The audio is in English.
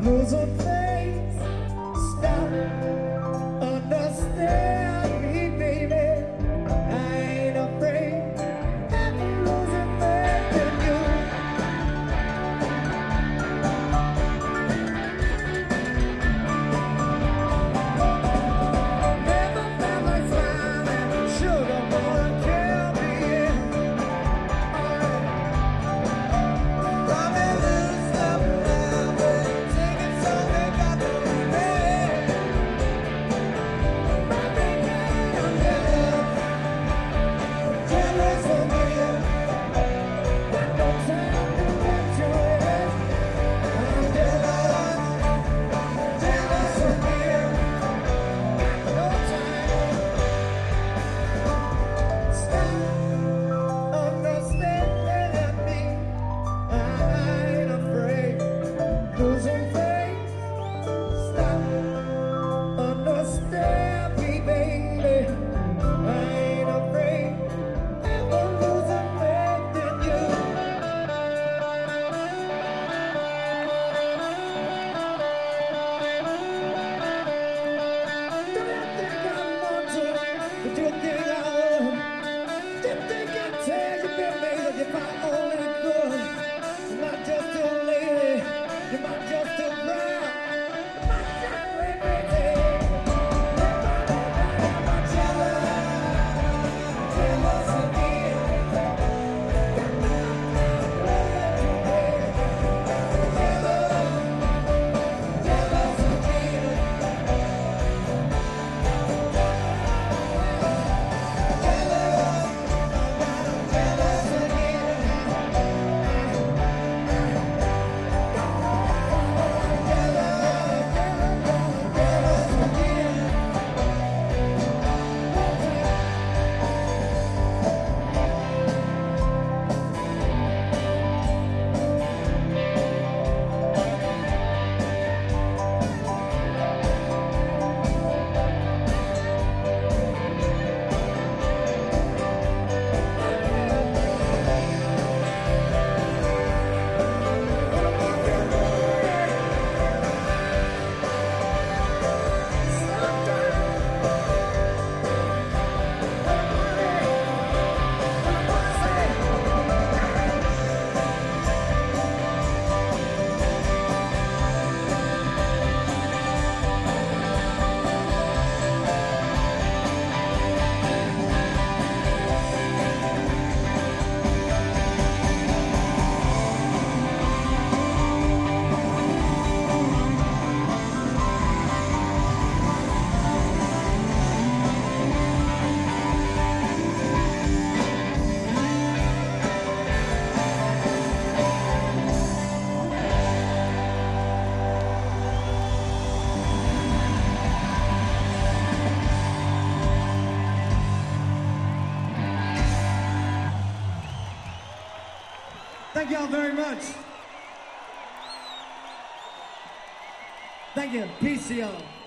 losing faith. Stop, understand me, baby. I ain't afraid. Never losing faith in you. Never felt like smiling. Sugar wanna kill me. Alright. Lose up now, baby. Singing something got to be. Jealous of me. Got no time to get you in. I'm jealous of me. Got no time. Stop understanding me. I ain't afraid. Losing faith. Stop understand me, baby. I ain't afraid. Ever losing faith in you. Don't you think I'm mortal? But you think I will? Do you think I tell you, baby, that if I only could? You're not just a lady, you're not just a brown, you're not just a lady. I'm jealous of me. Jealous of me. Jealous Thank y'all very much. Thank you. Peace to y'all.